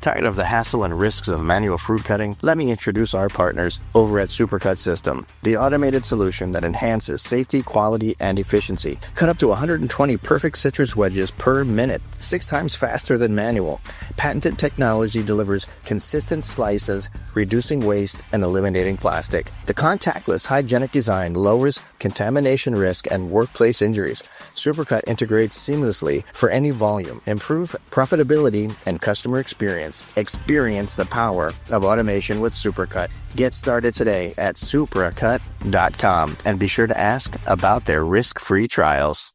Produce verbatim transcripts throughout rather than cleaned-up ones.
Tired of the hassle and risks of manual fruit cutting? Let me introduce our partners over at Supercut System, the automated solution that enhances safety, quality, and efficiency. Cut up to one hundred twenty perfect citrus wedges per minute, six times faster than manual. Patented technology delivers consistent slices, reducing waste and eliminating plastic. The contactless, hygienic design lowers contamination risk and workplace injuries. Supercut integrates seamlessly for any volume. Improve profitability and customer experience. Experience the power of automation with Supercut. Get started today at supracut dot com and be sure to ask about their risk-free trials.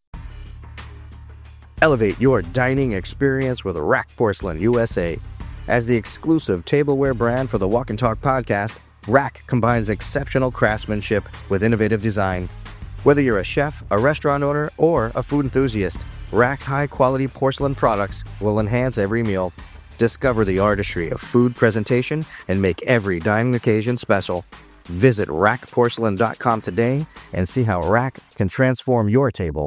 Elevate your dining experience with Rack Porcelain U S A. As the exclusive tableware brand for the Walk and Talk podcast, Rack combines exceptional craftsmanship with innovative design. Whether you're a chef, a restaurant owner, or a food enthusiast, Rack's high-quality porcelain products will enhance every meal. Discover the artistry of food presentation and make every dining occasion special. Visit rack porcelain dot com today and see how Rack can transform your table.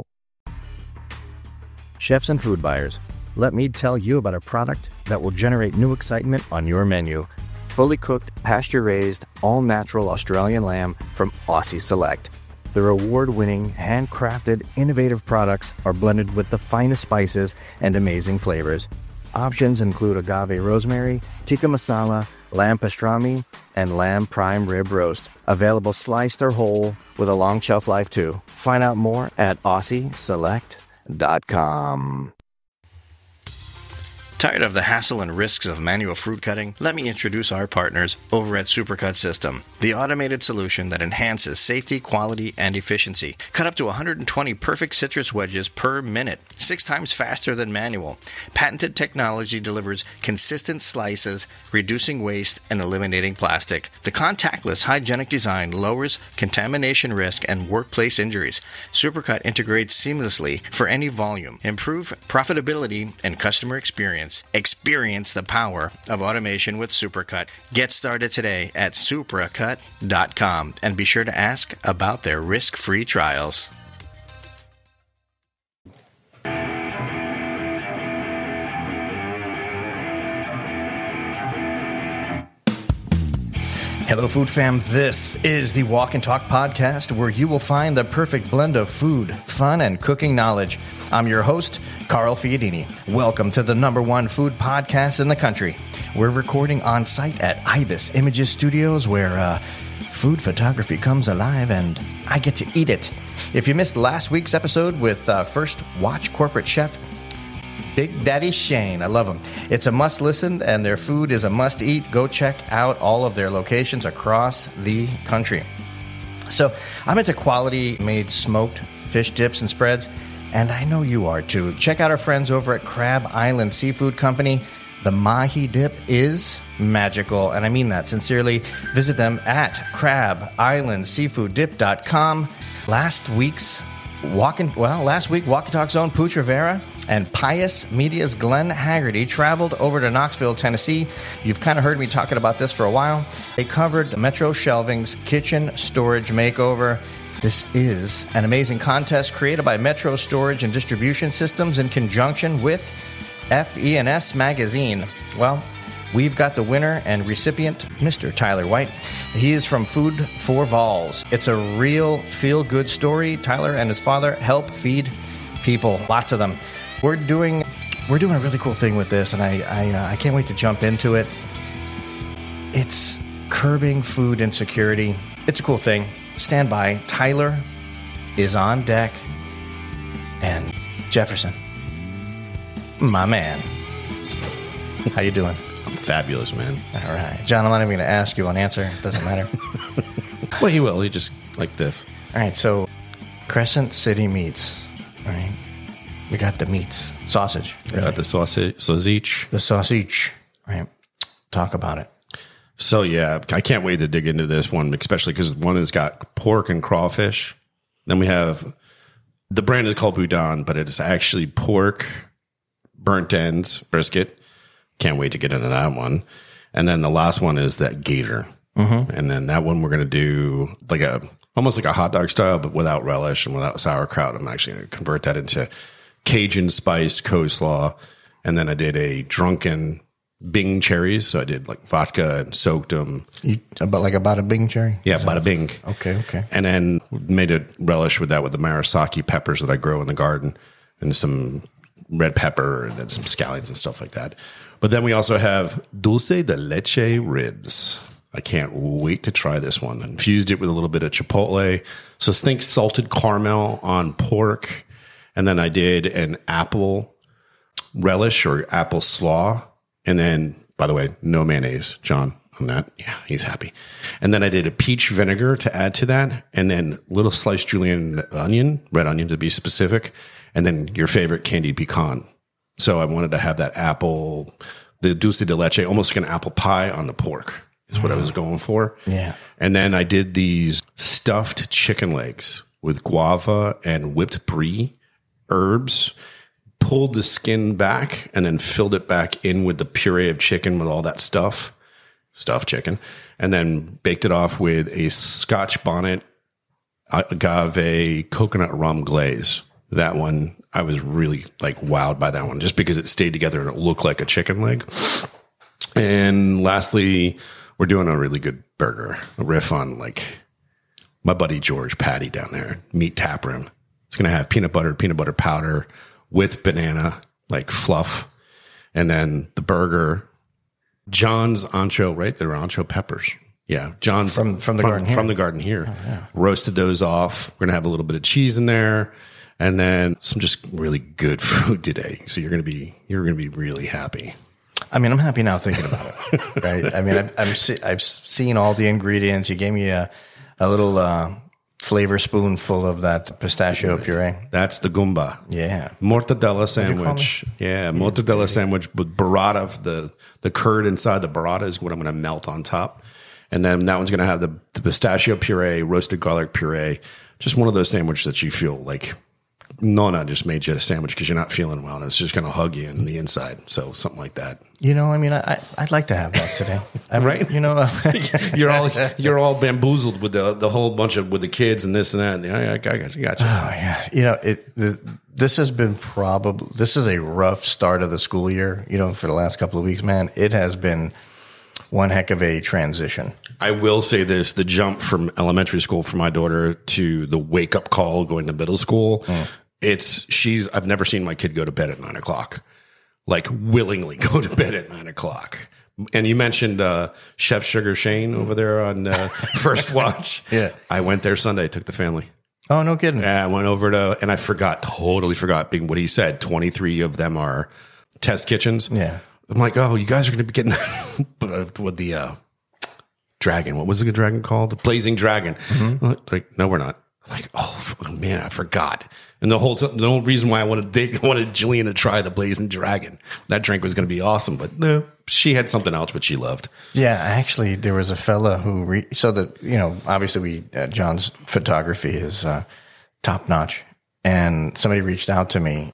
Chefs and food buyers, let me tell you about a product that will generate new excitement on your menu. Fully cooked, pasture-raised, all-natural Australian lamb from Aussie Select. Their award-winning, handcrafted, innovative products are blended with the finest spices and amazing flavors. Options include agave rosemary, tikka masala, lamb pastrami, and lamb prime rib roast. Available sliced or whole with a long shelf life too. Find out more at aussie select dot com. Tired of the hassle and risks of manual fruit cutting? Let me introduce our partners over at Supercut System, the automated solution that enhances safety, quality, and efficiency. Cut up to one hundred twenty perfect citrus wedges per minute, six times faster than manual. Patented technology delivers consistent slices, reducing waste and eliminating plastic. The contactless, hygienic design lowers contamination risk and workplace injuries. Supercut integrates seamlessly for any volume. Improve profitability and customer experience. Experience the power of automation with Supercut. Get started today at supracut dot com and be sure to ask about their risk-free trials. Hello, Food Fam. This is the Walk and Talk podcast, where you will find the perfect blend of food, fun, and cooking knowledge. I'm your host, Carl Fiadini. Welcome to the number one food podcast in the country. We're recording on site at Ibis Images Studios, where uh, food photography comes alive and I get to eat it. If you missed last week's episode with uh, First Watch Corporate Chef Big Daddy Shane, I love him. It's a must listen, and their food is a must eat. Go check out all of their locations across the country. So I'm into quality made smoked fish dips and spreads, and I know you are too. Check out our friends over at Crab Island Seafood Company. The mahi dip is magical, and I mean that sincerely. Visit them at crab island seafood dip dot com. Last week's walking, well, last week, Walk and Talk's own Pooch Rivera and Pius Media's Glenn Haggerty traveled over to Knoxville, Tennessee. You've kind of heard me talking about this for a while. They covered Metro Shelving's kitchen storage makeover. This is an amazing contest created by Metro Storage and Distribution Systems in conjunction with F E N S Magazine. Well, we've got the winner and recipient, Mister Tyler White. He is from Food for Vols. It's a real feel-good story. Tyler and his father help feed people, lots of them. We're doing we're doing a really cool thing with this, and I I, uh, I can't wait to jump into it. It's curbing food insecurity. It's a cool thing. Stand by. Tyler is on deck, and Jefferson, my man. How you doing? I'm fabulous, man. All right. John, I'm not even going to ask you one answer. Doesn't matter. Well, he will. He just like this. All right. So, Crescent City Meats. All right. We got the meats. Sausage. Really. Got the sausage. Sausage. The sausage. All right. Talk about it. So, yeah, I can't wait to dig into this one, especially because one has got pork and crawfish. Then we have, the brand is called Boudin, but it's actually pork, burnt ends, brisket. Can't wait to get into that one. And then the last one is that gator. Mm-hmm. And then that one we're going to do like a, almost like a hot dog style, but without relish and without sauerkraut. I'm actually going to convert that into Cajun spiced coleslaw. And then I did a drunken Bing cherries. So I did like vodka and soaked them. You, about like about a Bing cherry? Yeah, bada bing. Okay, okay. And then made a relish with that with the Marasaki peppers that I grow in the garden and some red pepper and then some scallions and stuff like that. But then we also have dulce de leche ribs. I can't wait to try this one. Infused it with a little bit of chipotle. So think salted caramel on pork. And then I did an apple relish or apple slaw. And then, by the way, no mayonnaise, John, on that. Yeah, he's happy. And then I did a peach vinegar to add to that. And then little sliced julienne onion, red onion to be specific. And then your favorite candied pecan. So I wanted to have that apple, the dulce de leche, almost like an apple pie on the pork is what I was going for. Yeah. And then I did these stuffed chicken legs with guava and whipped brie, herbs, pulled the skin back and then filled it back in with the puree of chicken with all that stuff, stuffed chicken, and then baked it off with a Scotch bonnet agave coconut rum glaze. That one, I was really like wowed by that one just because it stayed together and it looked like a chicken leg. And lastly, we're doing a really good burger, a riff on like my buddy George Patty down there, Meat Tap Room. It's going to have peanut butter, peanut butter powder with banana, like fluff. And then the burger, John's ancho, right? They're ancho peppers. Yeah, John's from, from the from, garden here. From the garden here. Oh, yeah. Roasted those off. We're going to have a little bit of cheese in there. And then some just really good food today. So you're going to be, you're going to be really happy. I mean, I'm happy now thinking about it, right? I mean, I've, I'm, see, I've seen all the ingredients. You gave me a, a little uh, flavor spoonful of that pistachio puree. That's the gumba. Yeah. Mortadella sandwich. Yeah, mortadella yeah, sandwich with burrata. The, the curd inside the burrata is what I'm going to melt on top. And then that one's going to have the, the pistachio puree, roasted garlic puree. Just one of those sandwiches that you feel like, Nona just made you a sandwich because you're not feeling well, and it's just going to hug you in the inside. So something like that. You know, I mean, I, I'd like to have that today. I mean, right? You know, you're all you're all bamboozled with the the whole bunch of with the kids and this and that. Yeah, I, I got you. Got you. Oh yeah. You know, it. The, this has been probably this is a rough start of the school year. You know, for the last couple of weeks, man, it has been one heck of a transition. I will say this: the jump from elementary school for my daughter to the wake up call going to middle school. Mm. It's she's I've never seen my kid go to bed at nine o'clock, like willingly go to bed at nine o'clock. And you mentioned uh, Chef Sugar Shane over there on uh, First Watch. Yeah, I went there Sunday, took the family. Oh, no kidding. Yeah, I went over to, and I forgot, totally forgot being what he said. twenty-three of them are test kitchens. Yeah, I'm like, oh, you guys are going to be getting with the uh, dragon. What was the dragon called? The Blazing Dragon. Mm-hmm. Like, no, we're not. I'm like, oh man, I forgot. And the whole the whole reason why I wanted they wanted Jillian to try the Blazing Dragon. That drink was going to be awesome, but no, she had something else which she loved. Yeah, actually, there was a fella who re, so that you know, obviously, we uh, John's photography is uh, top notch, and somebody reached out to me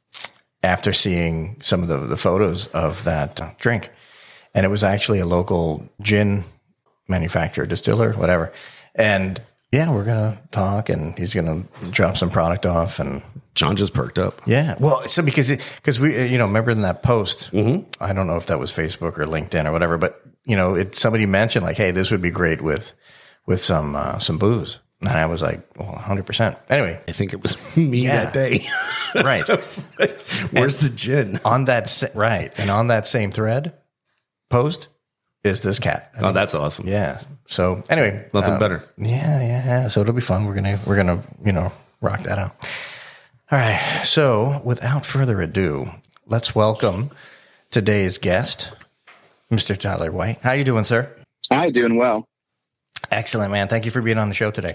after seeing some of the, the photos of that uh, drink, and it was actually a local gin manufacturer, distiller, whatever, and. Yeah, we're going to talk, and he's going to drop some product off. And John just perked up. Yeah. Well, so because because we, you know, remember in that post, mm-hmm. I don't know if that was Facebook or LinkedIn or whatever, but, you know, it somebody mentioned like, hey, this would be great with with some uh, some booze. And I was like, well, one hundred percent. Anyway. I think it was me yeah. that day. Right. Like, where's and the gin? On that, right. And on that same thread post, is this cat. I mean, oh, that's awesome. Yeah. So anyway, nothing um, better. Yeah, yeah. So it'll be fun. We're gonna we're gonna you know rock that out. All right. So without further ado, let's welcome today's guest, Mister Tyler White. How you doing, sir? Hi, doing well. Excellent, man. Thank you for being on the show today.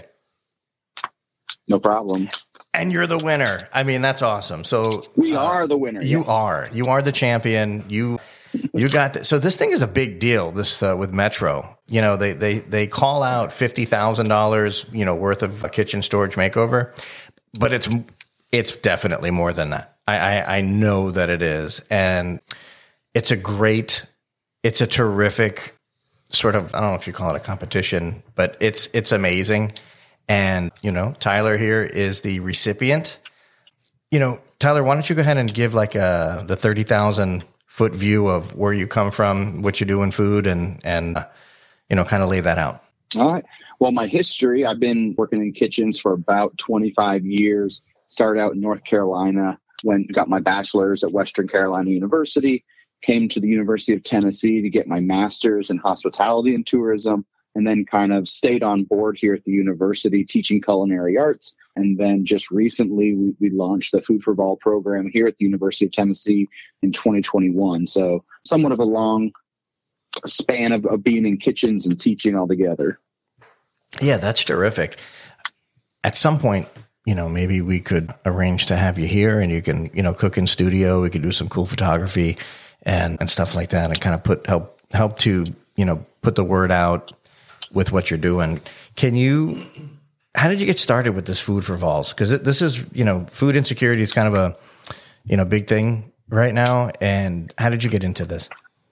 No problem. And you're the winner. I mean, that's awesome. So we uh, are the winner. You yes. are. You are the champion. You. You got this. So this thing is a big deal. This uh, with Metro, you know, they they they call out fifty thousand dollars, you know, worth of a kitchen storage makeover, but it's it's definitely more than that. I, I I know that it is, and it's a great, it's a terrific sort of. I don't know if you call it a competition, but it's it's amazing. And you know, Tyler here is the recipient. You know, Tyler, why don't you go ahead and give like a the thirty thousand. foot view of where you come from, what you do in food, and, and uh, you know, kind of lay that out. All right. Well, my history, I've been working in kitchens for about twenty-five years. Started out in North Carolina, when got my bachelor's at Western Carolina University, came to the University of Tennessee to get my master's in hospitality and tourism, and then kind of stayed on board here at the university teaching culinary arts. And then just recently, we, we launched the Food for Vol program here at the University of Tennessee in twenty twenty-one. So somewhat of a long span of, of being in kitchens and teaching all together. Yeah, that's terrific. At some point, you know, maybe we could arrange to have you here and you can, you know, cook in studio. We could do some cool photography and, and stuff like that, and kind of put help help to, you know, put the word out with what you're doing. Can you, how did you get started with this Food for Vols? Because this is, you know, food insecurity is kind of a, you know, big thing right now. And how did you get into this?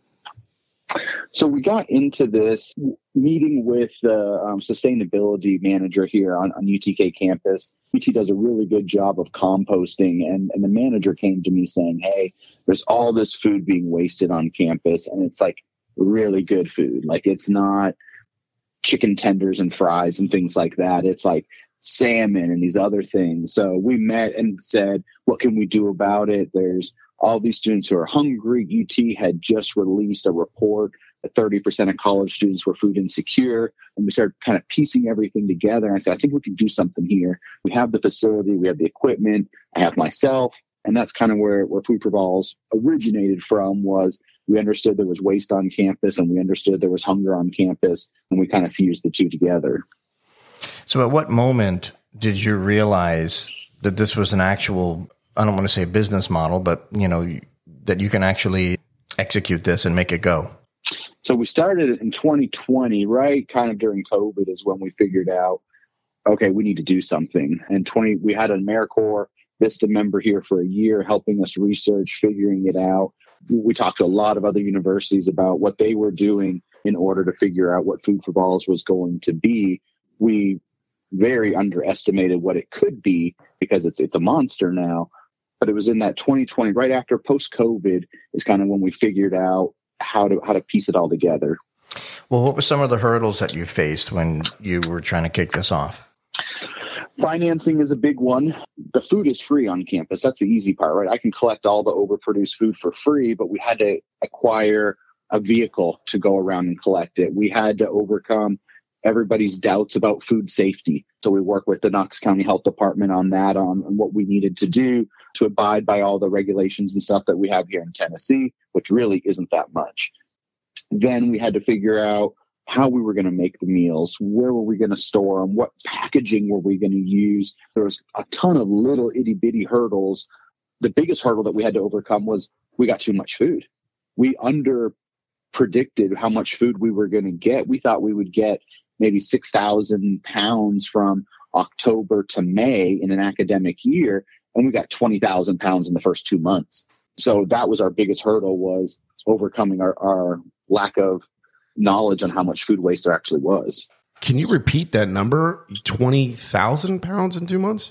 So we got into this meeting with the um, sustainability manager here on, on U T K campus. U T does a really good job of composting, and, and the manager came to me saying, hey, there's all this food being wasted on campus, and it's like really good food. Like, it's not chicken tenders and fries and things like that. It's like salmon and these other things. So we met and said, what can we do about it? There's all these students who are hungry. U T had just released a report that thirty percent of college students were food insecure. And we started kind of piecing everything together. And I said, I think we can do something here. We have the facility, we have the equipment, I have myself. And that's kind of where, where Food for Vols originated from. Was we understood there was waste on campus, and we understood there was hunger on campus, and we kind of fused the two together. So at what moment did you realize that this was an actual, I don't want to say business model, but, you know, that you can actually execute this and make it go? So we started in twenty twenty, right? Kind of during COVID is when we figured out, okay, we need to do something. And twenty, we had an AmeriCorps Vista member here for a year helping us research, figuring it out. We talked to a lot of other universities about what they were doing in order to figure out what Food for Vols was going to be. We very underestimated what it could be, because it's it's a monster now. But it was in that twenty twenty, right after post-COVID, is kind of when we figured out how to how to piece it all together. Well, what were some of the hurdles that you faced when you were trying to kick this off? Financing is a big one. The food is free on campus. That's the easy part, right? I can collect all the overproduced food for free, but we had to acquire a vehicle to go around and collect it. We had to overcome everybody's doubts about food safety. So we work with the Knox County Health Department on that, on, on what we needed to do to abide by all the regulations and stuff that we have here in Tennessee, which really isn't that much. Then we had to figure out how we were going to make the meals, where were we going to store them, what packaging were we going to use. There was a ton of little itty bitty hurdles. The biggest hurdle that we had to overcome was we got too much food. We under predicted how much food we were going to get. We thought we would get maybe six thousand pounds from October to May in an academic year, and we got twenty thousand pounds in the first two months. So that was our biggest hurdle, was overcoming our, our lack of knowledge on how much food waste there actually was. Can you repeat that number? twenty thousand pounds in two months?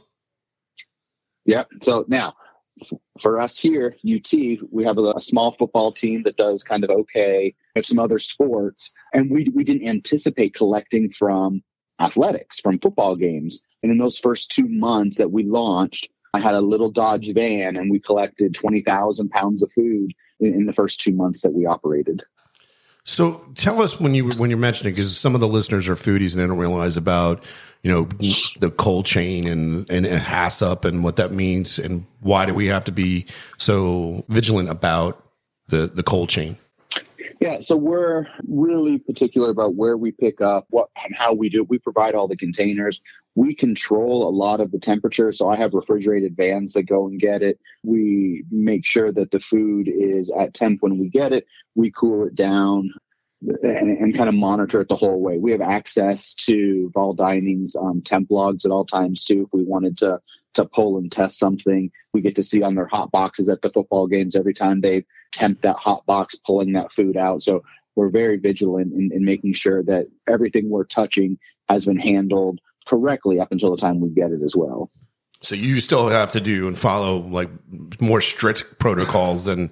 Yeah. So now, for us here, U T, we have a, a small football team that does kind of okay. We have some other sports, and we we didn't anticipate collecting from athletics, from football games. And in those first two months that we launched, I had a little Dodge van, and we collected twenty thousand pounds of food in, in the first two months that we operated. So tell us, when you when you're mentioning, because some of the listeners are foodies and they don't realize about, you know, the cold chain and and HACCP and what that means, and why do we have to be so vigilant about the the cold chain? Yeah, so we're really particular about where we pick up, what and how we do it. We provide all the containers. We control a lot of the temperature. So I have refrigerated vans that go and get it. We make sure that the food is at temp when we get it. We cool it down and, and kind of monitor it the whole way. We have access to Vol Dining's um, temp logs at all times too. If we wanted to to pull and test something, we get to see on their hot boxes at the football games every time they temp that hot box, pulling that food out. So we're very vigilant in, in making sure that everything we're touching has been handled correctly up until the time we get it as well. So you still have to do and follow like more strict protocols than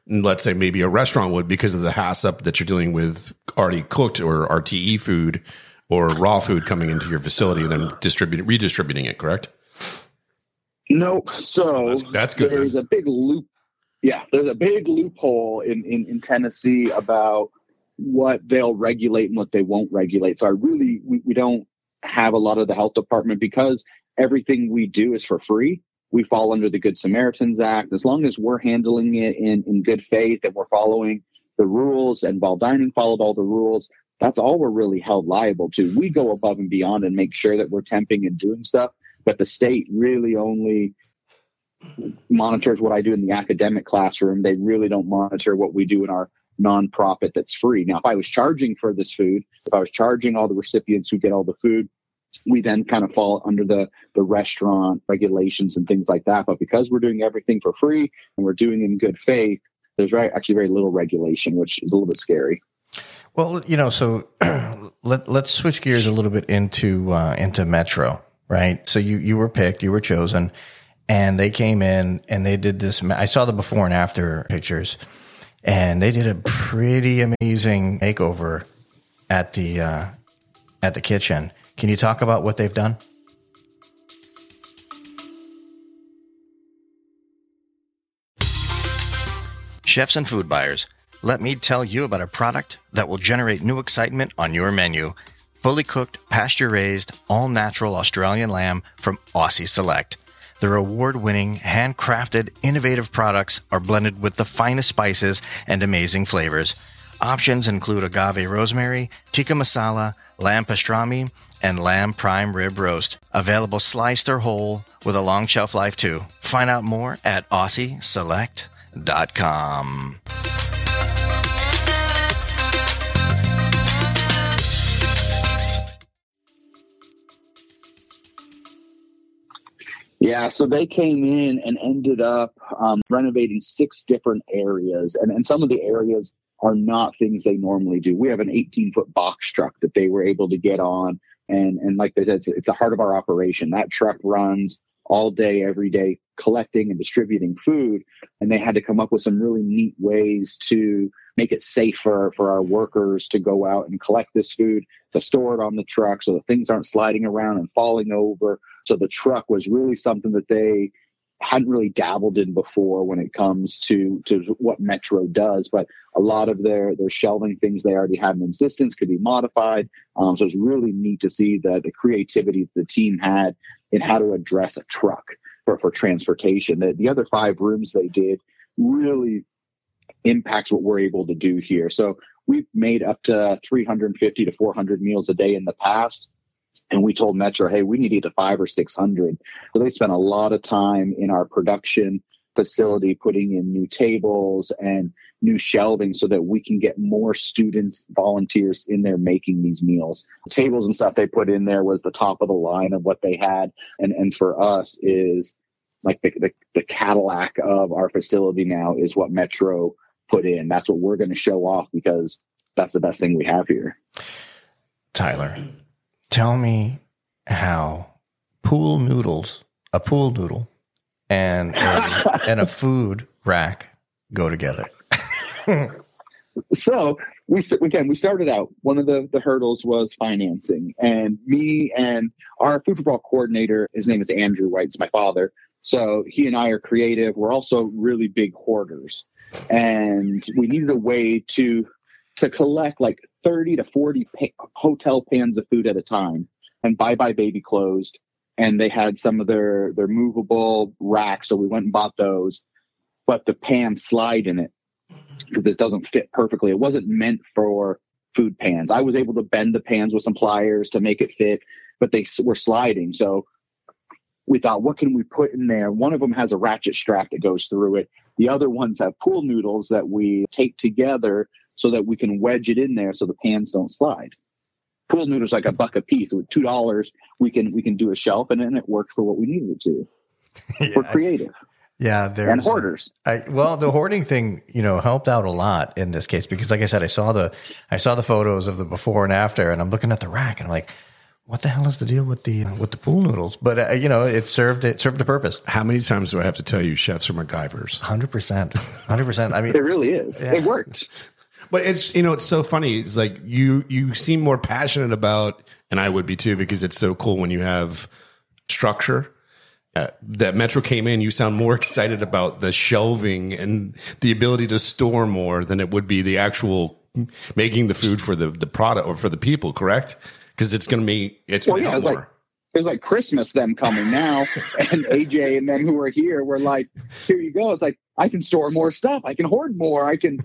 let's say maybe a restaurant would, because of the hassle that you're dealing with already cooked or R T E food or raw food coming into your facility and then distributing, redistributing it, correct? Nope. So that's, that's good. There's then. a big loop. Yeah, there's a big loophole in, in, in Tennessee about what they'll regulate and what they won't regulate. So I really, we, we don't have a lot of the health department because everything we do is for free. We fall under the Good Samaritans Act. As long as we're handling it in, in good faith and we're following the rules, and Ball Dining followed all the rules, that's all we're really held liable to. We go above and beyond and make sure that we're temping and doing stuff, but the state really only monitors what I do in the academic classroom. They really don't monitor what we do in our nonprofit that's free. Now, if I was charging for this food, if I was charging all the recipients who get all the food, we then kind of fall under the, the restaurant regulations and things like that. But because we're doing everything for free and we're doing it in good faith, there's very, actually very little regulation, which is a little bit scary. Well, you know, so let, let's switch gears a little bit into uh, into Metro, right? So you, you were picked, you were chosen, and they came in and they did this. I saw the before and after pictures, and they did a pretty amazing makeover at the uh, at the kitchen. Can you talk about what they've done? Chefs and food buyers, let me tell you about a product that will generate new excitement on your menu. Fully cooked, pasture-raised, all-natural Australian lamb from Aussie Select. Their award-winning, handcrafted, innovative products are blended with the finest spices and amazing flavors. Options include agave rosemary, tikka masala, lamb pastrami, and lamb prime rib roast. Available sliced or whole with a long shelf life too. Find out more at aussie select dot com. Yeah, so they came in and ended up um, renovating six different areas. And, and some of the areas are not things they normally do. We have an eighteen-foot box truck that they were able to get on. And, and like they said, it's, it's the heart of our operation. That truck runs all day, every day, collecting and distributing food. And they had to come up with some really neat ways to make it safer for our workers to go out and collect this food, to store it on the truck so that things aren't sliding around and falling over. So the truck was really something that they hadn't really dabbled in before when it comes to, to what Metro does. But a lot of their, their shelving things they already had in existence could be modified. Um, so it's really neat to see the, the creativity the team had in how to address a truck for, for transportation. The, the other five rooms they did really impacts what we're able to do here. So we've made up to three hundred fifty to four hundred meals a day in the past. And we told Metro, hey, we need either five or six hundred. So they spent a lot of time in our production facility putting in new tables and new shelving so that we can get more students, volunteers in there making these meals. The tables and stuff they put in there was the top of the line of what they had. And and for us is like the, the, the Cadillac of our facility now is what Metro put in. That's what we're going to show off because that's the best thing we have here. Tyler, tell me how pool noodles, a pool noodle, and a, and a food rack go together. So we again we started out. One of the, the hurdles was financing, and me and our food for ball coordinator, his name is Andrew White, it's my father. So he and I are creative. We're also really big hoarders, and we needed a way to to collect like thirty to forty pa- hotel pans of food at a time. And Bye Bye Baby closed, and they had some of their, their movable racks. So we went and bought those, but the pans slide in it because this doesn't fit perfectly. It wasn't meant for food pans. I was able to bend the pans with some pliers to make it fit, but they were sliding. So we thought, what can we put in there? One of them has a ratchet strap that goes through it. The other ones have pool noodles that we tape together so that we can wedge it in there so the pans don't slide. Pool noodles like a buck a piece. With two dollars, we can we can do a shelf, and then it worked for what we needed it to. Yeah, we're creative. Yeah, there's and hoarders. I, well, the hoarding thing, you know, helped out a lot in this case because, like I said, I saw the I saw the photos of the before and after, and I'm looking at the rack, and I'm like, what the hell is the deal with the with the pool noodles? But uh, you know, it served it served a purpose. How many times do I have to tell you, chefs are MacGyvers? Hundred percent, hundred percent. I mean, it really is. Yeah. It worked. But it's, you know, it's so funny. It's like you you seem more passionate about, and I would be too, because it's so cool when you have structure. Uh, that Metro came in, you sound more excited about the shelving and the ability to store more than it would be the actual making the food for the, the product or for the people, correct? Because it's going to be, it's going to well, yeah, be more. Like, it was like Christmas them coming now, and A J and them who are here were like, here you go. It's like, I can store more stuff. I can hoard more. I can,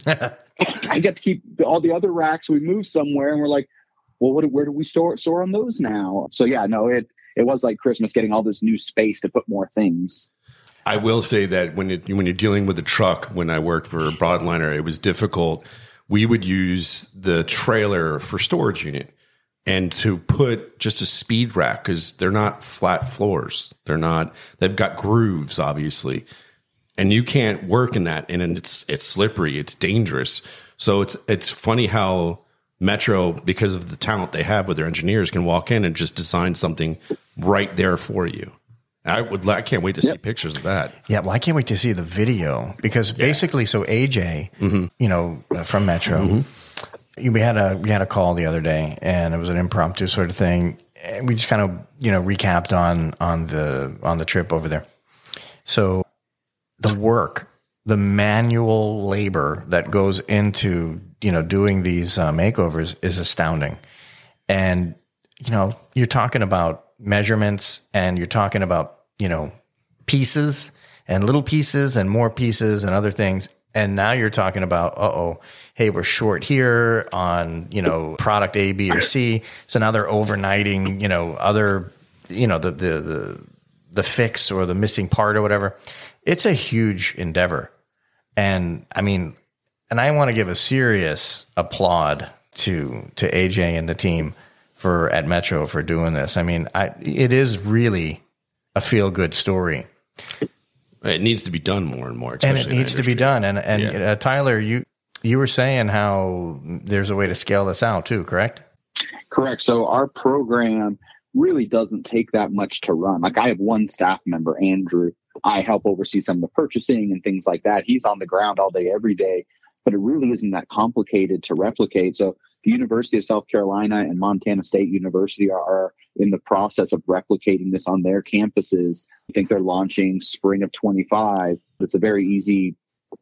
I get to keep all the other racks. We move somewhere, and we're like, well, what, where do we store, store on those now? So yeah, no, it, it was like Christmas getting all this new space to put more things. I will say that when it, when you're dealing with a truck, when I worked for a broadliner, it was difficult. We would use the trailer for storage unit and to put just a speed rack, because they're not flat floors. They're not, they've got grooves, obviously. And you can't work in that. And it's, it's slippery. It's dangerous. So it's, it's funny how Metro, because of the talent they have with their engineers, can walk in and just design something right there for you. I would, I can't wait to see yep. pictures of that. Yeah, well, I can't wait to see the video, because yeah. basically, so A J, mm-hmm. you know, uh, from Metro, mm-hmm. we had a we had a call the other day, and it was an impromptu sort of thing. And we just kind of, you know, recapped on on the on the trip over there. So the work, the manual labor that goes into, you know, doing these uh, makeovers is astounding. And, you know, you're talking about measurements, and you're talking about, you know, pieces and little pieces and more pieces and other things. And now you're talking about, uh-oh, hey, we're short here on, you know, product A, B, or C. So now they're overnighting, you know, other, you know, the, the, the, the fix or the missing part or whatever. It's a huge endeavor. And I mean, and I want to give a serious applaud to, to A J and the team for at Metro for doing this. I mean, I, it is really a feel good story. It needs to be done more and more, and it needs to be done. And and yeah. uh, Tyler, you you were saying how there's a way to scale this out too, correct? Correct. So our program really doesn't take that much to run. Like, I have one staff member, Andrew. I help oversee some of the purchasing and things like that. He's on the ground all day, every day, but it really isn't that complicated to replicate. So the University of South Carolina and Montana State University are, are in the process of replicating this on their campuses. I think they're launching spring of twenty-five. It's a very easy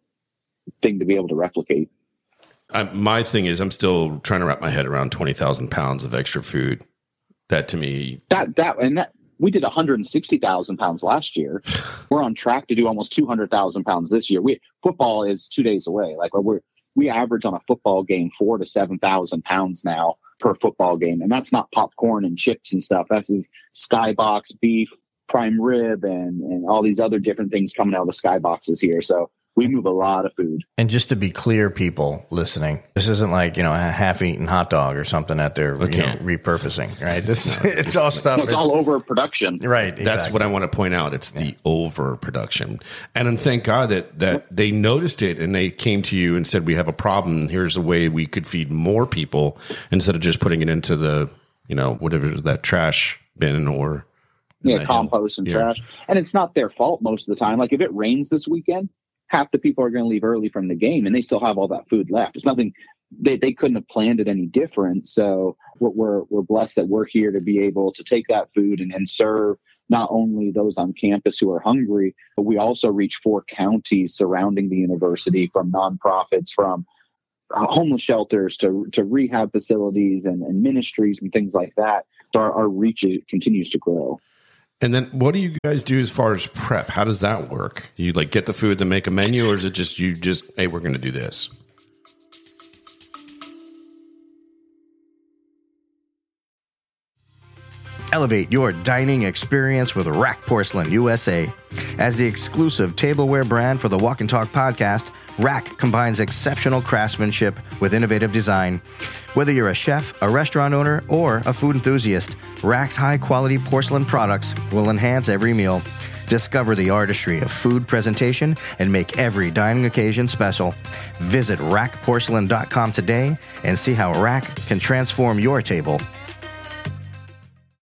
thing to be able to replicate. I, my thing is, I'm still trying to wrap my head around twenty thousand pounds of extra food. That to me, that that and that we did one hundred sixty thousand pounds last year. We're on track to do almost two hundred thousand pounds this year. We football is two days away. Like we're we average on a football game four to seven thousand pounds now per football game, and that's not popcorn and chips and stuff. That's is skybox beef, prime rib, and and all these other different things coming out of the skyboxes here. So we move a lot of food. And just to be clear, people listening, this isn't like, you know, a half-eaten hot dog or something that they're okay. you know, repurposing, right? This, no, it's all stuff. No, it's all overproduction. Right. Exactly. That's what I want to point out. It's yeah. the overproduction. And thank God that, that they noticed it and they came to you and said, we have a problem. Here's a way we could feed more people instead of just putting it into the, you know, whatever, that trash bin or yeah, compost and yeah. trash. And it's not their fault most of the time. Like if it rains this weekend, half the people are going to leave early from the game and they still have all that food left. It's nothing, they, they couldn't have planned it any different. So we're, we're, we're blessed that we're here to be able to take that food and, and serve not only those on campus who are hungry, but we also reach four counties surrounding the university, from nonprofits, from uh, homeless shelters to, to rehab facilities and, and ministries and things like that. So our, our reach continues to grow. And then what do you guys do as far as prep? How does that work? You like get the food to make a menu, or is it just you just, hey, we're going to do this? Elevate your dining experience with Rack Porcelain U S A. As the exclusive tableware brand for the Walk and Talk podcast, Rack combines exceptional craftsmanship with innovative design. Whether you're a chef, a restaurant owner, or a food enthusiast, Rack's high-quality porcelain products will enhance every meal. Discover the artistry of food presentation and make every dining occasion special. Visit rack porcelain dot com today and see how Rack can transform your table.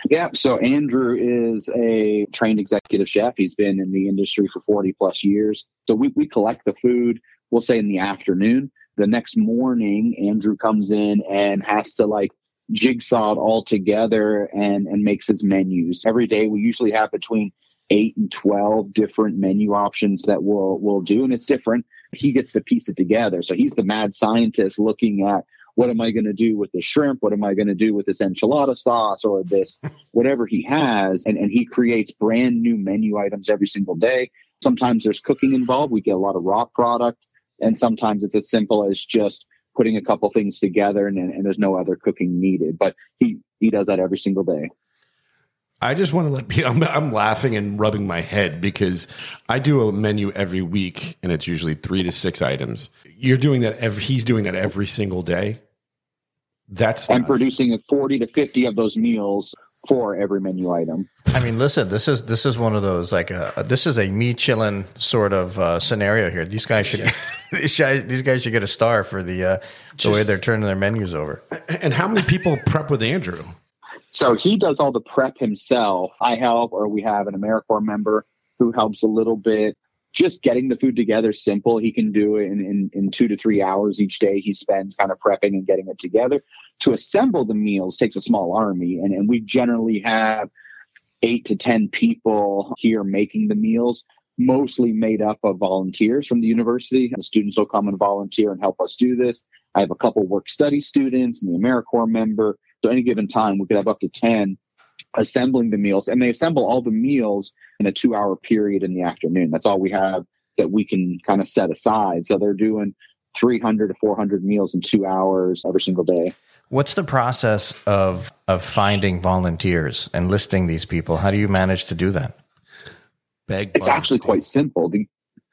Yeah. So Andrew is a trained executive chef. He's been in the industry for forty plus years. So we, we collect the food, we'll say in the afternoon. The next morning, Andrew comes in and has to like jigsaw it all together and, and makes his menus. Every day we usually have between eight and twelve different menu options that we'll, we'll do. And it's different. He gets to piece it together. So he's the mad scientist looking at, what am I going to do with this shrimp? What am I going to do with this enchilada sauce or this, whatever he has? And, and he creates brand new menu items every single day. Sometimes there's cooking involved. We get a lot of raw product. And sometimes it's as simple as just putting a couple things together and, and there's no other cooking needed. But he, he does that every single day. I just want to let people, I'm, I'm laughing and rubbing my head because I do a menu every week and it's usually three to six items. You're doing that every, he's doing that every single day. That's and nuts. Producing forty to fifty of those meals for every menu item. I mean, listen, this is this is one of those like a, this is a Michelin sort of uh, scenario here. These guys should these guys these guys should get a star for the uh, the Just, way they're turning their menus over. And how many people prep with Andrew? So he does all the prep himself. I help, or we have an AmeriCorps member who helps a little bit. Just getting the food together, simple. He can do it in, in, in two to three hours each day. He spends kind of prepping and getting it together. To assemble the meals takes a small army. And, and we generally have eight to ten people here making the meals, mostly made up of volunteers from the university. The students will come and volunteer and help us do this. I have a couple work study students and the AmeriCorps member. So any given time, we could have up to ten assembling the meals, and they assemble all the meals in a two hour period in the afternoon. That's all we have that we can kind of set aside. So they're doing three hundred to four hundred meals in two hours every single day. What's the process of, of finding volunteers and listing these people? How do you manage to do that? Beg it's actually quite simple. The,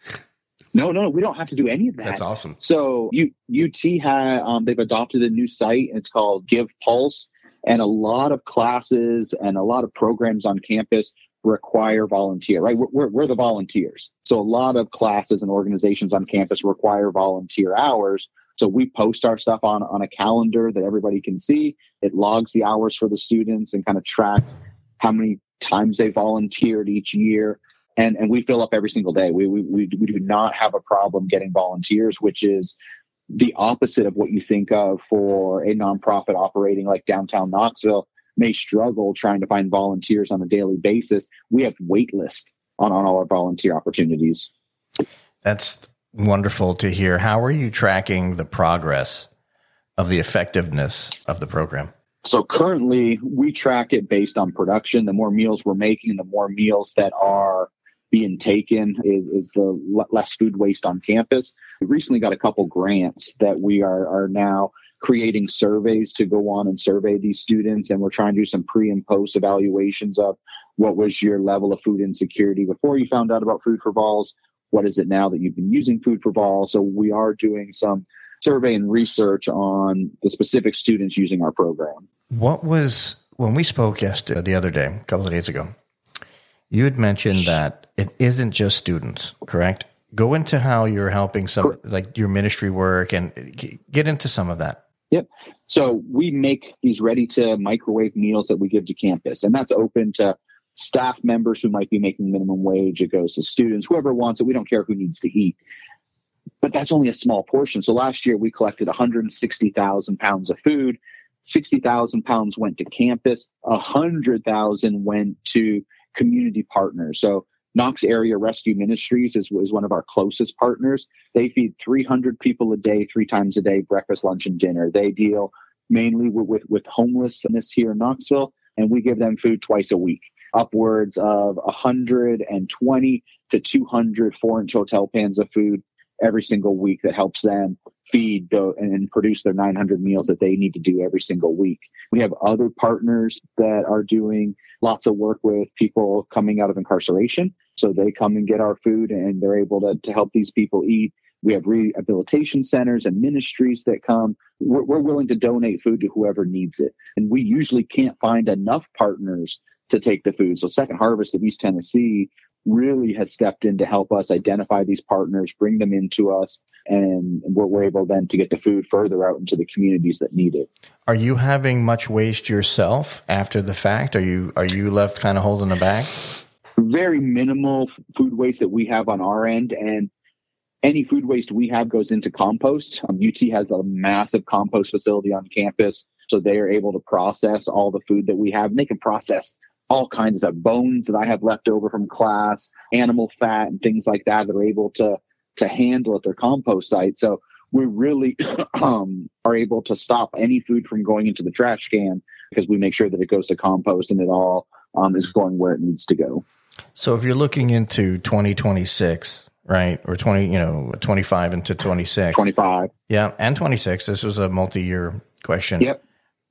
no, no, we don't have to do any of that. That's awesome. So U, UT had, um, they've adopted a new site, and it's called Give Pulse. And a lot of classes and a lot of programs on campus require volunteer, right? We're, we're, we're the volunteers. So a lot of classes and organizations on campus require volunteer hours. So we post our stuff on, on a calendar that everybody can see. It logs the hours for the students and kind of tracks how many times they volunteered each year. And, and we fill up every single day. We, we, we do not have a problem getting volunteers, which is the opposite of what you think of for a nonprofit operating like downtown Knoxville may struggle trying to find volunteers on a daily basis. We have wait lists on, on all our volunteer opportunities. That's wonderful to hear. How are you tracking the progress of the effectiveness of the program? So currently we track it based on production. The more meals we're making, the more meals that are being taken is, is the l- less food waste on campus. We recently got a couple grants that we are, are now creating surveys to go on and survey these students. And we're trying to do some pre and post evaluations of what was your level of food insecurity before you found out about Food for Vols. What is it now that you've been using Food for Vols? So we are doing some survey and research on the specific students using our program. What was, when we spoke yesterday, the other day, a couple of days ago, you had mentioned that it isn't just students, correct? Go into how you're helping some, like your ministry work, and get into some of that. Yep. So we make these ready to microwave meals that we give to campus, and that's open to staff members who might be making minimum wage. It goes to students, whoever wants it. We don't care who needs to eat. But that's only a small portion. So last year we collected one hundred sixty thousand pounds of food. sixty thousand pounds went to campus. one hundred thousand went to community partners. So Knox Area Rescue Ministries is, is one of our closest partners. They feed three hundred people a day, three times a day, breakfast, lunch, and dinner. They deal mainly with, with, with homelessness here in Knoxville, and we give them food twice a week. Upwards of one hundred twenty to two hundred four-inch hotel pans of food every single week that helps them feed the, and produce their nine hundred meals that they need to do every single week. We have other partners that are doing lots of work with people coming out of incarceration. So they come and get our food and they're able to, to help these people eat. We have rehabilitation centers and ministries that come. We're, we're willing to donate food to whoever needs it. And we usually can't find enough partners to take the food. So Second Harvest of East Tennessee really has stepped in to help us identify these partners, bring them into us, and we're, we're able then to get the food further out into the communities that need it. Are you having much waste yourself after the fact? Are you are you left kind of holding the bag? Very minimal food waste that we have on our end, and any food waste we have goes into compost. Um, U T has a massive compost facility on campus, so they are able to process all the food that we have. And they can process all kinds of bones that I have left over from class, animal fat, and things like that that are able to to handle at their compost site. So we really um, are able to stop any food from going into the trash can because we make sure that it goes to compost and it all um, is going where it needs to go. So if you're looking into twenty twenty-six, right, or twenty, you know, twenty-five into twenty-six, twenty-five, yeah, and twenty-six. This was a multi-year question. Yep.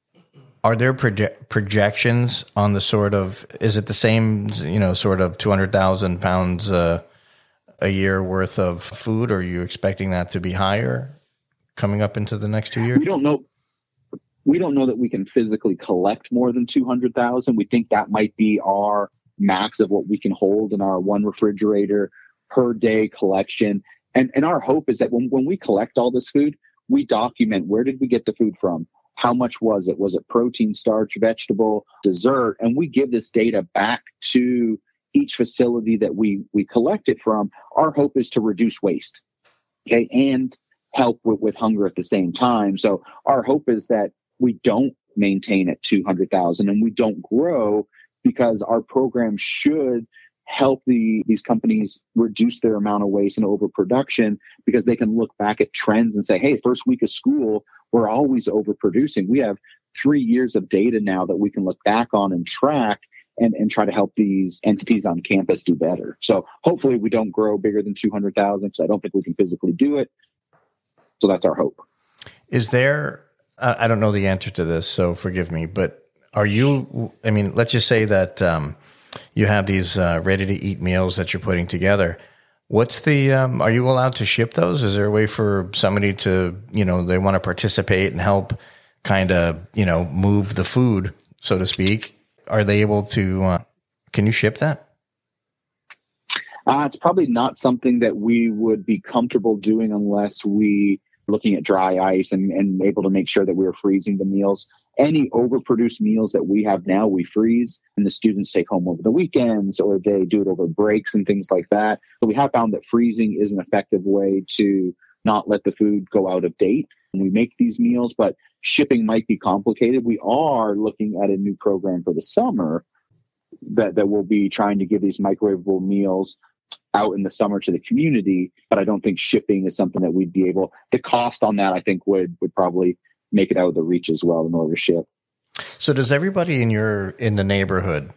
Are there proje- projections on the sort of, is it the same, you know, sort of two hundred thousand pounds uh, a year worth of food? Or are you expecting that to be higher coming up into the next two years? We don't know. We don't know that we can physically collect more than two hundred thousand. We think that might be our max of what we can hold in our one refrigerator per day collection. And, and our hope is that when, when we collect all this food, we document where did we get the food from? How much was it? Was it protein, starch, vegetable, dessert? And we give this data back to each facility that we, we collect it from. Our hope is to reduce waste, okay, and help with, with hunger at the same time. So our hope is that we don't maintain at two hundred thousand and we don't grow, because our program should help the these companies reduce their amount of waste and overproduction, because they can look back at trends and say, hey, first week of school, we're always overproducing. We have three years of data now that we can look back on and track and, and try to help these entities on campus do better. So hopefully we don't grow bigger than two hundred thousand, because I don't think we can physically do it. So that's our hope. Is there, I don't know the answer to this, so forgive me, but are you, I mean, let's just say that um, you have these uh, ready-to-eat meals that you're putting together. What's the, um, are you allowed to ship those? Is there a way for somebody to, you know, they want to participate and help kind of, you know, move the food, so to speak? Are they able to, uh, can you ship that? Uh, it's probably not something that we would be comfortable doing unless we looking at dry ice and, and able to make sure that we're freezing the meals. Any overproduced meals that we have now, we freeze, and the students take home over the weekends, or they do it over breaks and things like that. So we have found that freezing is an effective way to not let the food go out of date when we make these meals, but shipping might be complicated. We are looking at a new program for the summer that, that will be trying to give these microwavable meals out in the summer to the community, but I don't think shipping is something that we'd be able, the cost on that I think would would probably make it out of the reach as well in order to ship. So does everybody in your in the neighborhood,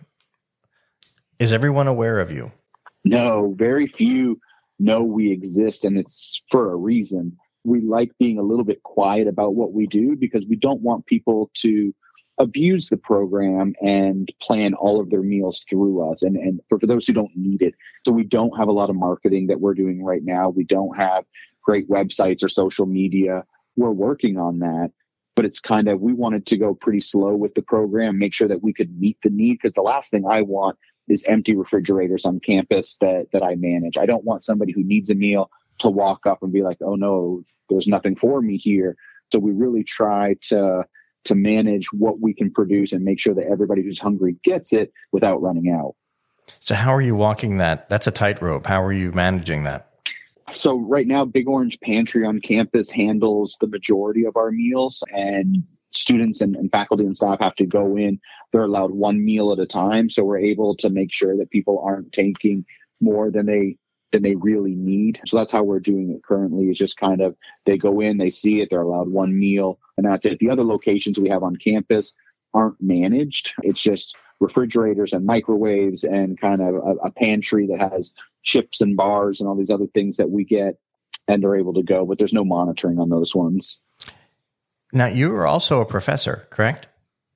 is everyone aware of you? No, very few know we exist, and it's for a reason. We like being a little bit quiet about what we do because we don't want people to abuse the program and plan all of their meals through us, and, and for, for those who don't need it. So we don't have a lot of marketing that we're doing right now. We don't have great websites or social media. We're working on that, but it's kind of, we wanted to go pretty slow with the program, make sure that we could meet the need, because the last thing I want is empty refrigerators on campus that, that I manage. I don't want somebody who needs a meal to walk up and be like, oh no, there's nothing for me here. So we really try to to manage what we can produce and make sure that everybody who's hungry gets it without running out. So how are you walking that? That's a tightrope. How are you managing that? So right now, Big Orange Pantry on campus handles the majority of our meals, and students and, and faculty and staff have to go in. They're allowed one meal at a time. So we're able to make sure that people aren't taking more than they than they really need. So that's how we're doing it currently, is just kind of, they go in, they see it, they're allowed one meal, and that's it. The other locations we have on campus aren't managed. It's just refrigerators and microwaves and kind of a, a pantry that has chips and bars and all these other things that we get, and they're able to go, but there's no monitoring on those ones. Now, you are also a professor, correct?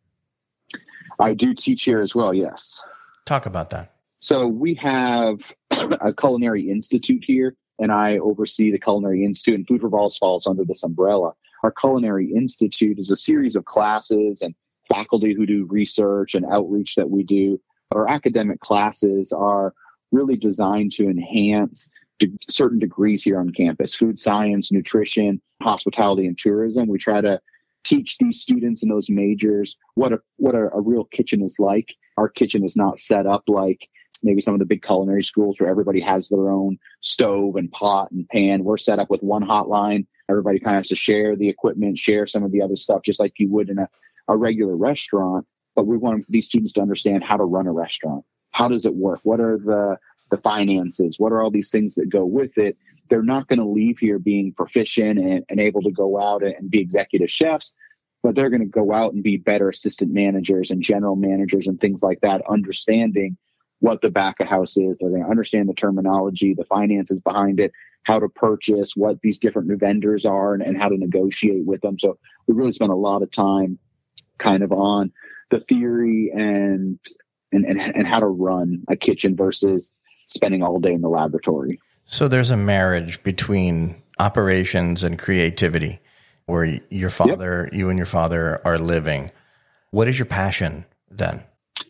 I do teach here as well, yes. Talk about that. So we have a culinary institute here, and I oversee the Culinary Institute, and Food for Vols falls under this umbrella. Our Culinary Institute is a series of classes and faculty who do research and outreach that we do. Our academic classes are really designed to enhance de- certain degrees here on campus: food science, nutrition, hospitality, and tourism. We try to teach these students in those majors what a what a, a real kitchen is like. Our kitchen is not set up like maybe some of the big culinary schools where everybody has their own stove and pot and pan. We're set up with one hotline. Everybody kind of has to share the equipment, share some of the other stuff, just like you would in a, a regular restaurant. But we want these students to understand how to run a restaurant. How does it work? What are the, the finances? What are all these things that go with it? They're not going to leave here being proficient and, and able to go out and be executive chefs, but they're going to go out and be better assistant managers and general managers and things like that, understanding what the back of house is. They're going to understand the terminology, the finances behind it, how to purchase, what these different vendors are, and, and how to negotiate with them. So we really spent a lot of time kind of on the theory and and and, and how to run a kitchen versus spending all day in the laboratory. So there's a marriage between operations and creativity where your father, yep. you and your father are living. What is your passion then?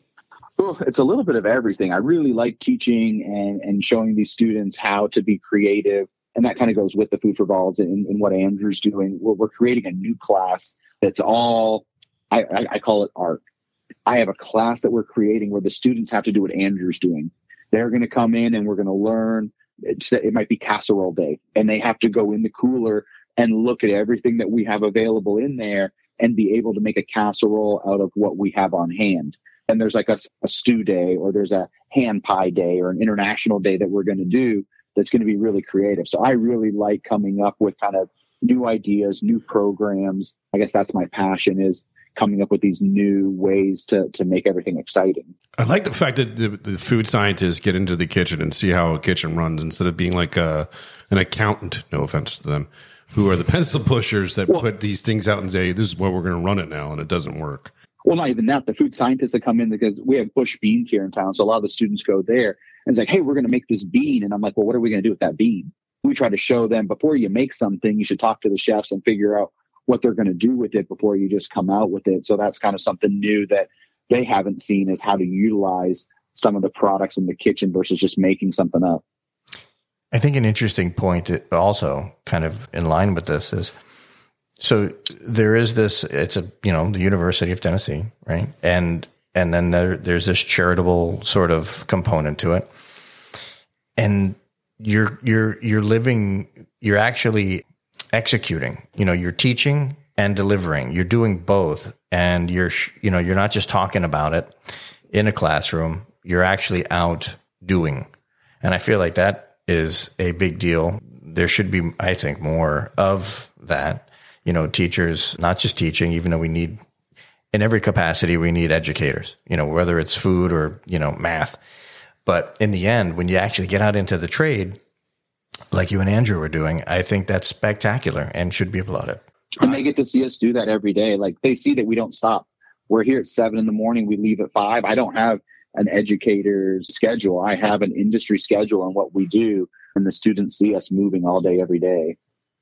Well, it's a little bit of everything. I really like teaching and, and showing these students how to be creative. And that kind of goes with the Food for Vols and, and what Andrew's doing. We're, we're creating a new class that's all, I, I, I call it art. I have a class that we're creating where the students have to do what Andrew's doing. They're going to come in and we're going to learn. It's, it might be casserole day, and they have to go in the cooler and look at everything that we have available in there and be able to make a casserole out of what we have on hand. And there's like a, a stew day, or there's a hand pie day, or an international day that we're going to do that's going to be really creative. So I really like coming up with kind of new ideas, new programs. I guess that's my passion, is coming up with these new ways to to make everything exciting. I like the fact that the, the food scientists get into the kitchen and see how a kitchen runs instead of being like a, an accountant, no offense to them, who are the pencil pushers that well, put these things out and say, this is where we're going to run it now, and it doesn't work. Well, not even that. The food scientists that come in, because we have Bush Beans here in town, so a lot of the students go there, and it's like, hey, we're going to make this bean. And I'm like, well, what are we going to do with that bean? We try to show them, before you make something, you should talk to the chefs and figure out what they're going to do with it before you just come out with it. So that's kind of something new that they haven't seen, is how to utilize some of the products in the kitchen versus just making something up. I think an interesting point also kind of in line with this is, so there is this, it's a, you know, the University of Tennessee, right? And, and then there, there's this charitable sort of component to it. And you're, you're, you're living, you're actually executing, you know, you're teaching and delivering, you're doing both. And you're, you know, you're not just talking about it in a classroom, you're actually out doing. And I feel like that is a big deal. There should be, I think, more of that. You know, teachers, not just teaching, even though we need, in every capacity, we need educators, you know, whether it's food or, you know, math. But in the end, when you actually get out into the trade, like you and Andrew are doing, I think that's spectacular and should be applauded. And they get to see us do that every day. Like, they see that we don't stop. We're here at seven in the morning. We leave at five. I don't have an educator's schedule. I have an industry schedule on what we do. And the students see us moving all day, every day.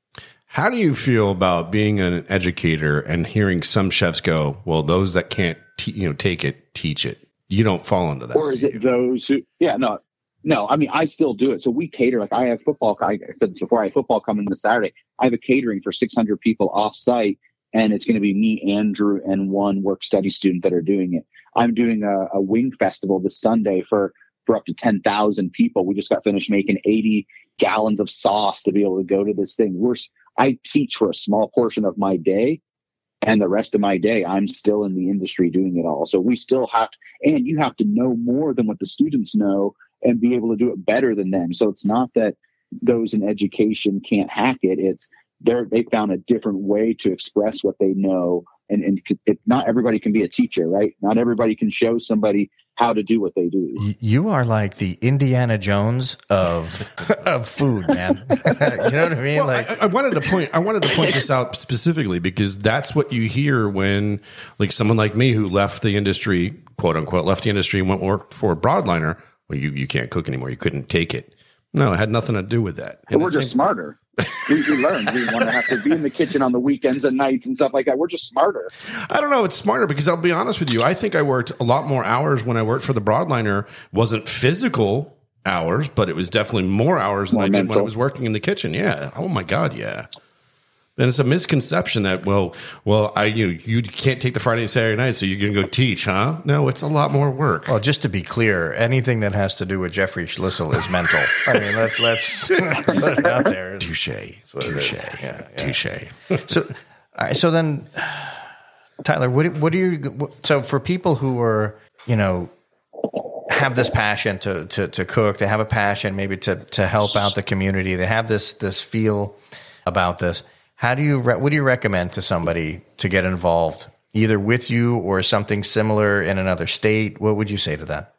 How do you feel about being an educator and hearing some chefs go, well, those that can't, te- you know, take it, teach it? You don't fall into that. Or is it those who, yeah, no, no, I mean, I still do it. So we cater, like I have football, I said this before, I have football coming this Saturday. I have a catering for six hundred people off site, and it's going to be me, Andrew, and one work study student that are doing it. I'm doing a, a wing festival this Sunday for, for up to ten thousand people. We just got finished making eighty gallons of sauce to be able to go to this thing. We're, I teach for a small portion of my day, and the rest of my day, I'm still in the industry doing it all. So we still have to, and you have to know more than what the students know and be able to do it better than them. So it's not that those in education can't hack it. It's they're, they found a different way to express what they know. And, and it, not everybody can be a teacher, right? Not everybody can show somebody how to do what they do. You are like the Indiana Jones of of food, man. You know what I mean? Well, like, I, I wanted to point. I wanted to point this out specifically because that's what you hear when, like, someone like me who left the industry, quote unquote, left the industry and went work for a broadliner. Well, you you can't cook anymore. You couldn't take it. No, it had nothing to do with that. And we're just same- smarter. we, we learned we want to have to be in the kitchen on the weekends and nights and stuff like that. We're just smarter. I don't know. It's smarter because I'll be honest with you. I think I worked a lot more hours when I worked for the broadliner. Wasn't physical hours, but it was definitely more hours than More I did mental. when I was working in the kitchen. Yeah. Oh my God. Yeah. And it's a misconception that, well, well, I you you can't take the Friday and Saturday night, so you're going to go teach, huh? No, it's a lot more work. Well, just to be clear, anything that has to do with Jeffrey Schlissel is mental. I mean, let's let's put it out there. Touche. Touche. Yeah, yeah. Touche. So, all right, so then, Tyler, what what do you? What, so for people who are, you know, have this passion to to to cook, they have a passion maybe to to help out the community, they have this this feel about this. How do you, what do you recommend to somebody to get involved, either with you or something similar in another state? What would you say to that?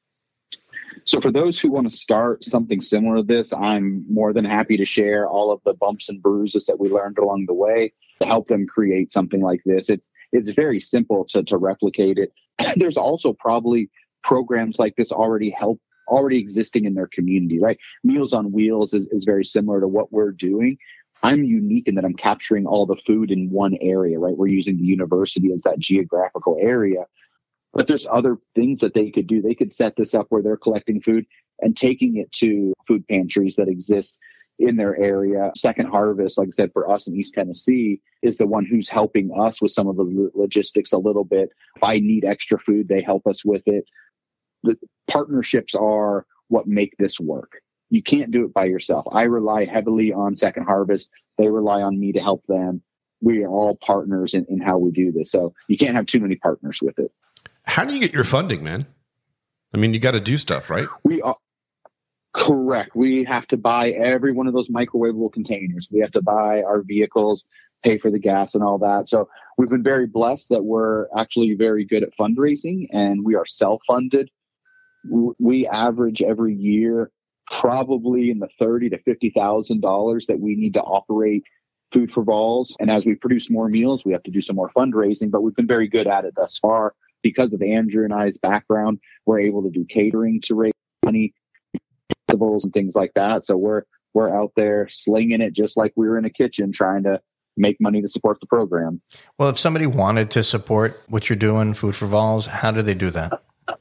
So for those who want to start something similar to this, I'm more than happy to share all of the bumps and bruises that we learned along the way to help them create something like this. It's, it's very simple to, to replicate it. There's also probably programs like this already help, already existing in their community, right? Meals on Wheels is, is very similar to what we're doing. I'm unique in that I'm capturing all the food in one area, right? We're using the university as that geographical area. But there's other things that they could do. They could set this up where they're collecting food and taking it to food pantries that exist in their area. Second Harvest, like I said, for us in East Tennessee, is the one who's helping us with some of the logistics a little bit. If I need extra food, they help us with it. The partnerships are what make this work. You can't do it by yourself. I rely heavily on Second Harvest. They rely on me to help them. We are all partners in, in how we do this. So you can't have too many partners with it. How do you get your funding, man? I mean, you got to do stuff, right? We are correct. We have to buy every one of those microwavable containers. We have to buy our vehicles, pay for the gas and all that. So we've been very blessed that we're actually very good at fundraising, and we are self-funded. We average every year probably in the thirty to fifty thousand dollars that we need to operate Food for Vols. And as we produce more meals, we have to do some more fundraising. But we've been very good at it thus far because of Andrew and I's background. We're able to do catering to raise money, festivals and things like that. So we're we're out there slinging it just like we were in a kitchen trying to make money to support the program. Well, if somebody wanted to support what you're doing, Food for Vols, how do they do that?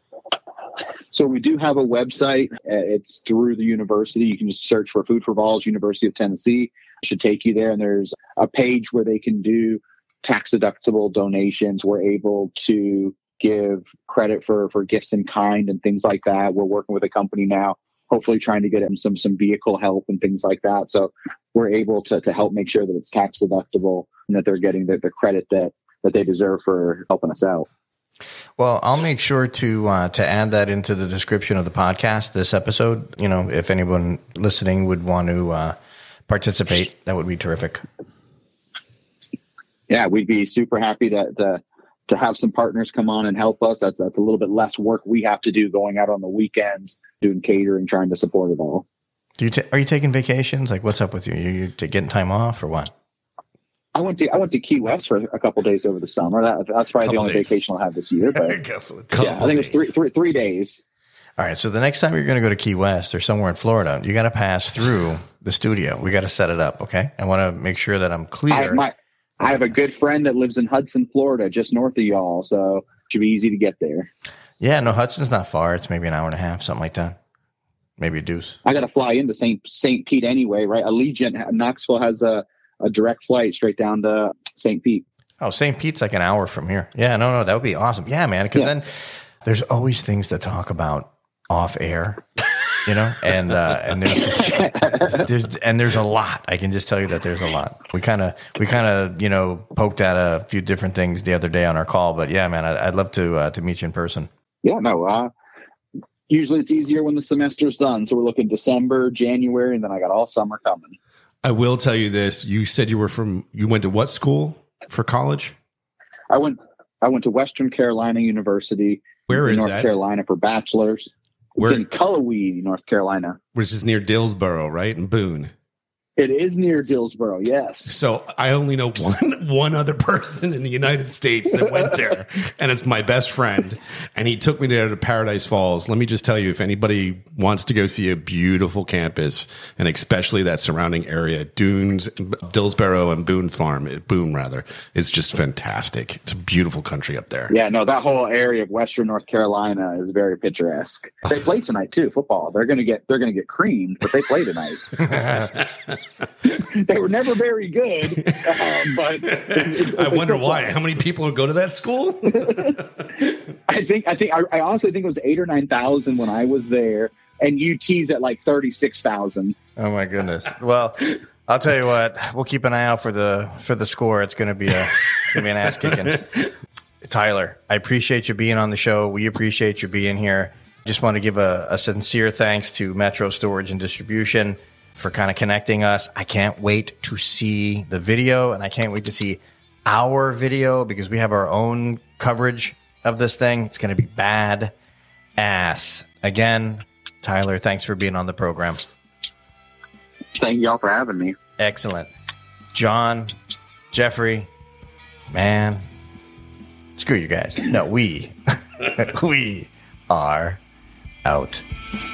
So we do have a website. It's through the university. You can just search for Food for Vols, University of Tennessee. It should take you there. And there's a page where they can do tax deductible donations. We're able to give credit for, for gifts in kind and things like that. We're working with a company now, hopefully trying to get them some, some vehicle help and things like that. So we're able to, to help make sure that it's tax deductible and that they're getting the, the credit that, that they deserve for helping us out. Well, I'll make sure to uh, to add that into the description of the podcast, this episode. You know, if anyone listening would want to uh, participate, that would be terrific. Yeah, we'd be super happy to, to to have some partners come on and help us. That's that's a little bit less work we have to do going out on the weekends, doing catering, trying to support it all. Do you ta- are you taking vacations? Like, what's up with you? Are you getting time off or what? I went to I went to Key West for a couple of days over the summer. That, that's probably Couple the only days. vacation I'll have this year. But I guess it's yeah, I think it's three, three, three days. All right. So the next time you're going to go to Key West or somewhere in Florida, you got to pass through the studio. We got to set it up. Okay. I want to make sure that I'm clear. I, my, I have a good friend that lives in Hudson, Florida, just north of y'all. So it should be easy to get there. Yeah. No, Hudson's not far. It's maybe an hour and a half, something like that. Maybe a deuce. I got to fly into Saint Saint Pete anyway, right? Allegiant Knoxville has a, a direct flight straight down to Saint Pete. Oh, Saint Pete's like an hour from here. Yeah, no, no, that would be awesome. Yeah, man, because Yeah. then there's always things to talk about off air, you know, and uh, and there's, just, there's and there's a lot. I can just tell you that there's a lot. We kind of we kind of you know poked at a few different things the other day on our call, but yeah, man, I'd, I'd love to uh, to meet you in person. Yeah, no. Uh, usually it's easier when the semester's done. So we're looking December, January, and then I got all summer coming. I will tell you this. You said you were from, you went to what school for college? I went I went to Western Carolina University. Where in is North that? Carolina for bachelor's. Where- It's in Cullowhee, North Carolina. Which is near Dillsboro, right? And Boone. It is near Dillsboro, yes. So I only know one one other person in the United States that went there, and it's my best friend. And he took me there to Paradise Falls. Let me just tell you, if anybody wants to go see a beautiful campus, and especially that surrounding area, Dunes, Dillsboro, and Boone Farm, Boone rather, is just fantastic. It's a beautiful country up there. Yeah, no, that whole area of Western North Carolina is very picturesque. They play tonight too, football. They're gonna get they're gonna get creamed, but they play tonight. They were never very good, um, but it, it, I wonder why. How many people would go to that school? I think I think I, I honestly think it was eight or nine thousand when I was there, and U T's at like thirty six thousand. Oh my goodness! Well, I'll tell you what. We'll keep an eye out for the for the score. It's going to be a it's going to be an ass kicking. Tyler, I appreciate you being on the show. We appreciate you being here. Just want to give a, a sincere thanks to Metro Storage and Distribution for kind of connecting us. I can't wait to see the video, and I can't wait to see our video because we have our own coverage of this thing. It's going to be bad ass. Again, Tyler, thanks for being on the program. Thank y'all for having me. Excellent. John, Jeffrey, man, screw you guys. No, we, we are out.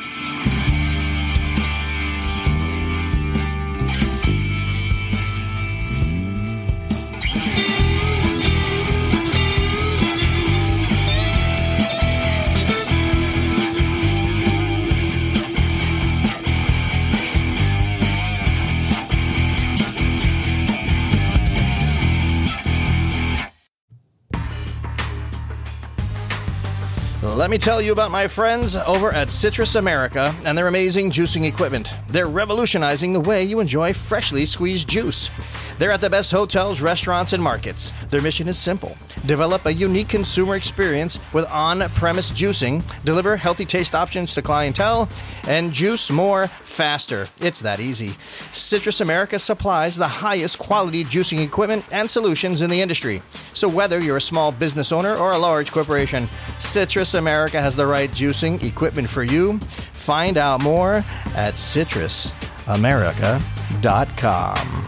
Let me tell you about my friends over at Citrus America and their amazing juicing equipment. They're revolutionizing the way you enjoy freshly squeezed juice. They're at the best hotels, restaurants, and markets. Their mission is simple. Develop a unique consumer experience with on-premise juicing, deliver healthy taste options to clientele, and juice more faster. It's that easy. Citrus America supplies the highest quality juicing equipment and solutions in the industry. So whether you're a small business owner or a large corporation, Citrus America has the right juicing equipment for you. Find out more at citrus america dot com.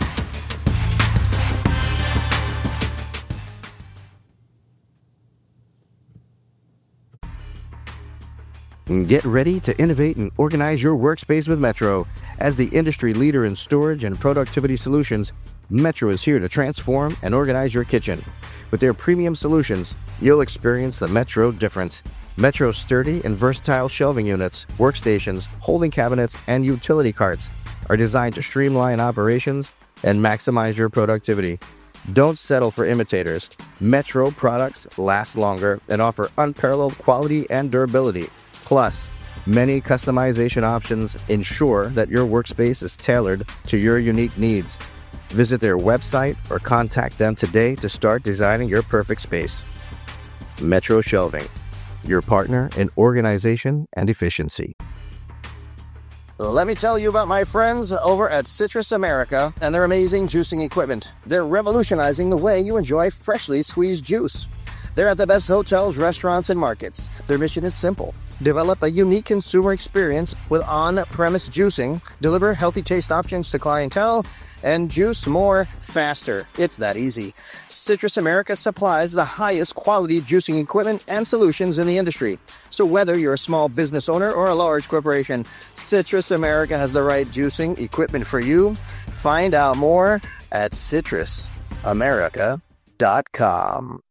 Get ready to innovate and organize your workspace with Metro. As the industry leader in storage and productivity solutions, Metro is here to transform and organize your kitchen. With their premium solutions, you'll experience the Metro difference. Metro's sturdy and versatile shelving units, workstations, holding cabinets, and utility carts are designed to streamline operations and maximize your productivity. Don't settle for imitators. Metro products last longer and offer unparalleled quality and durability. Plus, many customization options ensure that your workspace is tailored to your unique needs. Visit their website or contact them today to start designing your perfect space. Metro Shelving, your partner in organization and efficiency. Let me tell you about my friends over at Citrus America and their amazing juicing equipment. They're revolutionizing the way you enjoy freshly squeezed juice. They're at the best hotels, restaurants, and markets. Their mission is simple. Develop a unique consumer experience with on-premise juicing, deliver healthy taste options to clientele, and juice more faster. It's that easy. Citrus America supplies the highest quality juicing equipment and solutions in the industry. So whether you're a small business owner or a large corporation, Citrus America has the right juicing equipment for you. Find out more at citrus america dot com.